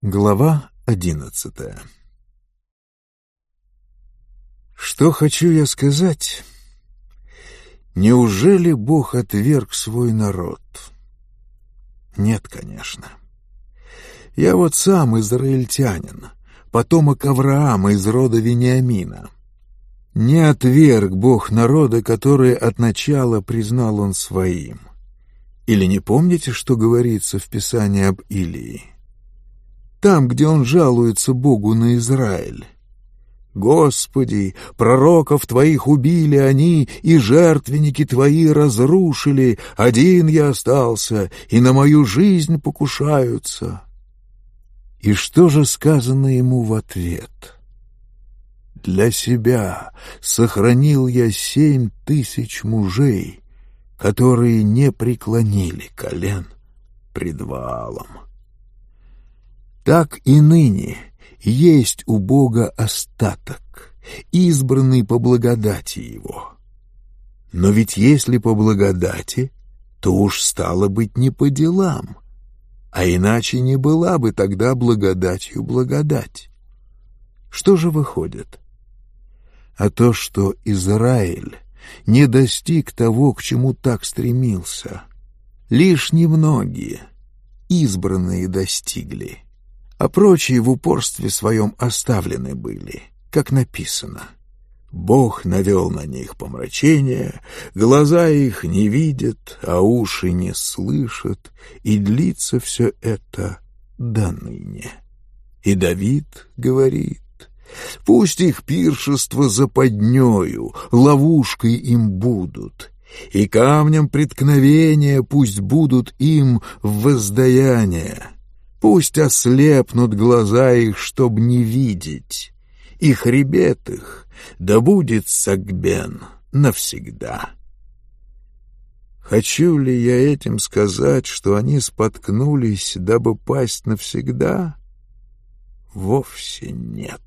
Глава 11. Что хочу я сказать? Неужели Бог отверг свой народ? Нет, конечно. Я вот сам израильтянин, потомок Авраама из рода Вениамина. Не отверг Бог народа, который от начала признал он своим. Или не помните, что говорится в Писании об Илии? Там, где он жалуется Богу на Израиль. «Господи, пророков Твоих убили они, и жертвенники Твои разрушили, один я остался, и на мою жизнь покушаются». И что же сказано ему в ответ? «Для себя сохранил я 7000 мужей, которые не преклонили колен пред Ваалом». Так и ныне есть у Бога остаток, избранный по благодати Его. Но ведь если по благодати, то уж стало быть не по делам, а иначе не была бы тогда благодатью благодать. Что же выходит? А то, что Израиль не достиг того, к чему так стремился. Лишь немногие, избранные, достигли, а прочие в упорстве своем оставлены были, как написано. Бог навел на них помрачение, глаза их не видят, а уши не слышат, и длится все это до ныне. И Давид говорит: «Пусть их пиршество западнёю, ловушкой им будут, и камнем преткновения пусть будут им в воздаяние. Пусть ослепнут глаза их, чтоб не видеть, и хребет их да будет согбен навсегда». Хочу ли я этим сказать, что они споткнулись, дабы пасть навсегда? Вовсе нет.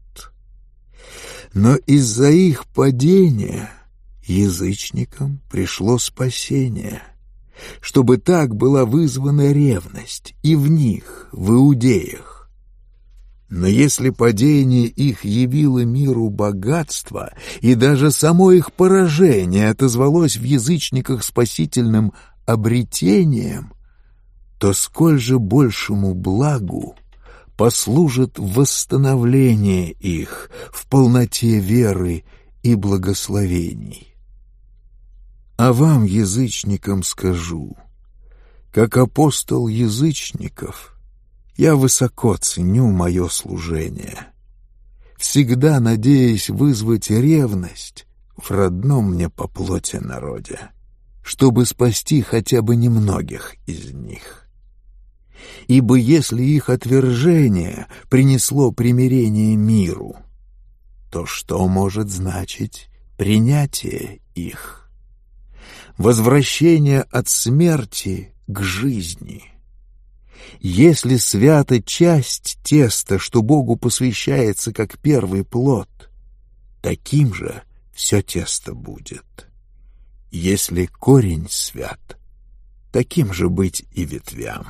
Но из-за их падения язычникам пришло спасение, чтобы так была вызвана ревность и в них, в иудеях. Но если падение их явило миру богатство, и даже само их поражение отозвалось в язычниках спасительным обретением, то сколь же большему благу послужит восстановление их в полноте веры и благословений. А вам, язычникам, скажу, как апостол язычников, я высоко ценю мое служение, всегда надеясь вызвать ревность в родном мне по плоти народе, чтобы спасти хотя бы немногих из них. Ибо если их отвержение принесло примирение миру, то что может значить принятие их? Возвращение от смерти к жизни. Если свята часть теста, что Богу посвящается как первый плод, таким же все тесто будет. Если корень свят, таким же быть и ветвям.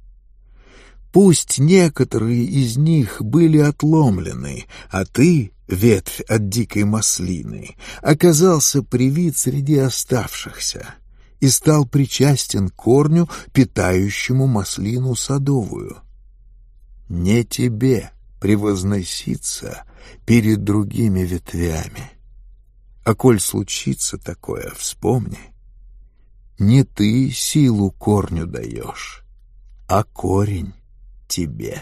Пусть некоторые из них были отломлены, а ты, ветвь от дикой маслины, оказался привит среди оставшихся и стал причастен корню, питающему маслину садовую. Не тебе превозноситься перед другими ветвями. А коль случится такое, вспомни, не ты силу корню даешь, а корень тебе.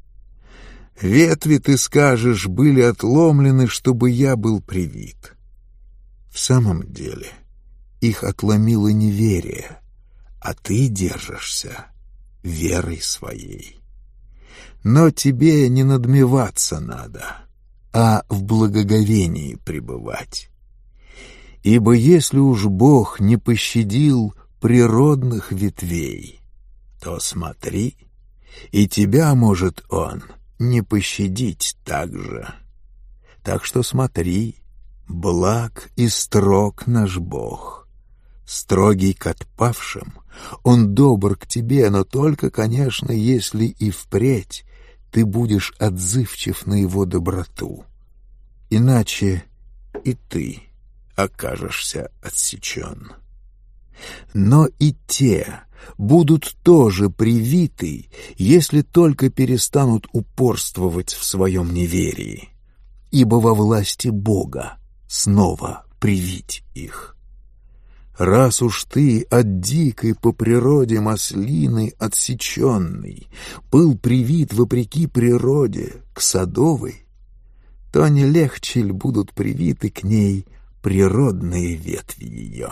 Ветви, ты скажешь, были отломлены, чтобы я был привит. В самом деле их отломило неверие, а ты держишься верой своей. Но тебе не надмеваться надо, а в благоговении пребывать. Ибо если уж Бог не пощадил природных ветвей, то смотри, и тебя может Он не пощадить так же. Так что смотри, благ и строг наш Бог. Строгий к отпавшим, Он добр к тебе, но только, конечно, если и впредь ты будешь отзывчив на его доброту. Иначе и ты окажешься отсечен. Но и те будут тоже привиты, если только перестанут упорствовать в своем неверии, ибо во власти Бога снова привить их. Раз уж ты от дикой по природе маслины отсеченный был привит вопреки природе к садовой, то не легче ль будут привиты к ней природные ветви ее?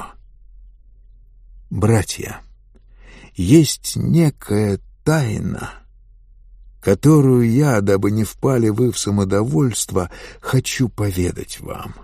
Братья, есть некая тайна, которую я, дабы не впали вы в самодовольство, хочу поведать вам.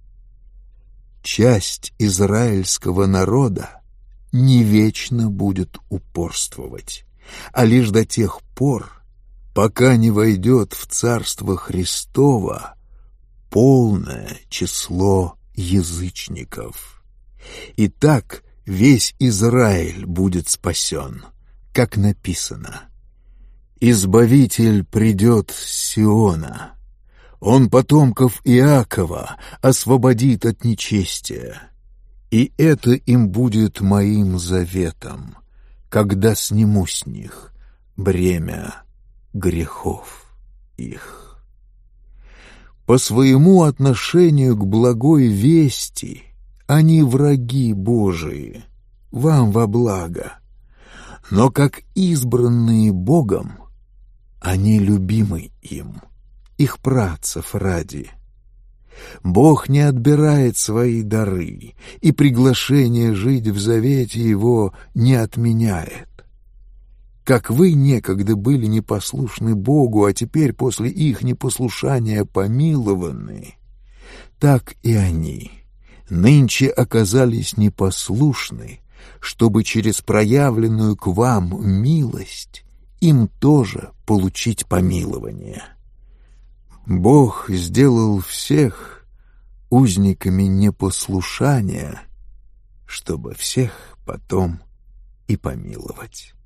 Часть израильского народа не вечно будет упорствовать, а лишь до тех пор, пока не войдет в Царство Христово полное число язычников. Итак, весь Израиль будет спасен, как написано: «Избавитель придет с Сиона, он потомков Иакова освободит от нечестия, и это им будет моим заветом, когда сниму с них бремя грехов их». По своему отношению к благой вести они враги Божии, вам во благо, но как избранные Богом они любимы им, их працев ради. Бог не отбирает свои дары, и приглашение жить в завете Его не отменяет. Как вы некогда были непослушны Богу, а теперь после их непослушания помилованы, так и они нынче оказались непослушны, чтобы через проявленную к вам милость им тоже получить помилование. Бог сделал всех узниками непослушания, чтобы всех потом и помиловать.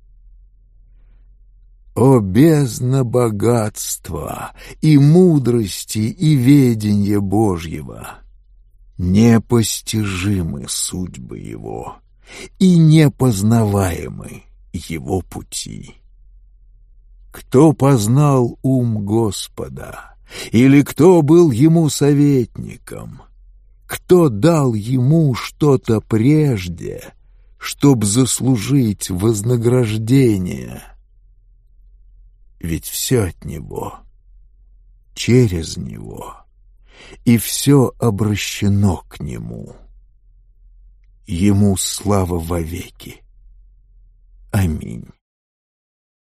О бездна богатства и мудрости и ведения Божьего! Непостижимы судьбы Его и непознаваемы Его пути. Кто познал ум Господа? Или кто был Ему советником? Кто дал Ему что-то прежде, чтоб заслужить вознаграждение? Ведь все от Него, через Него, и все обращено к Нему. Ему слава вовеки. Аминь.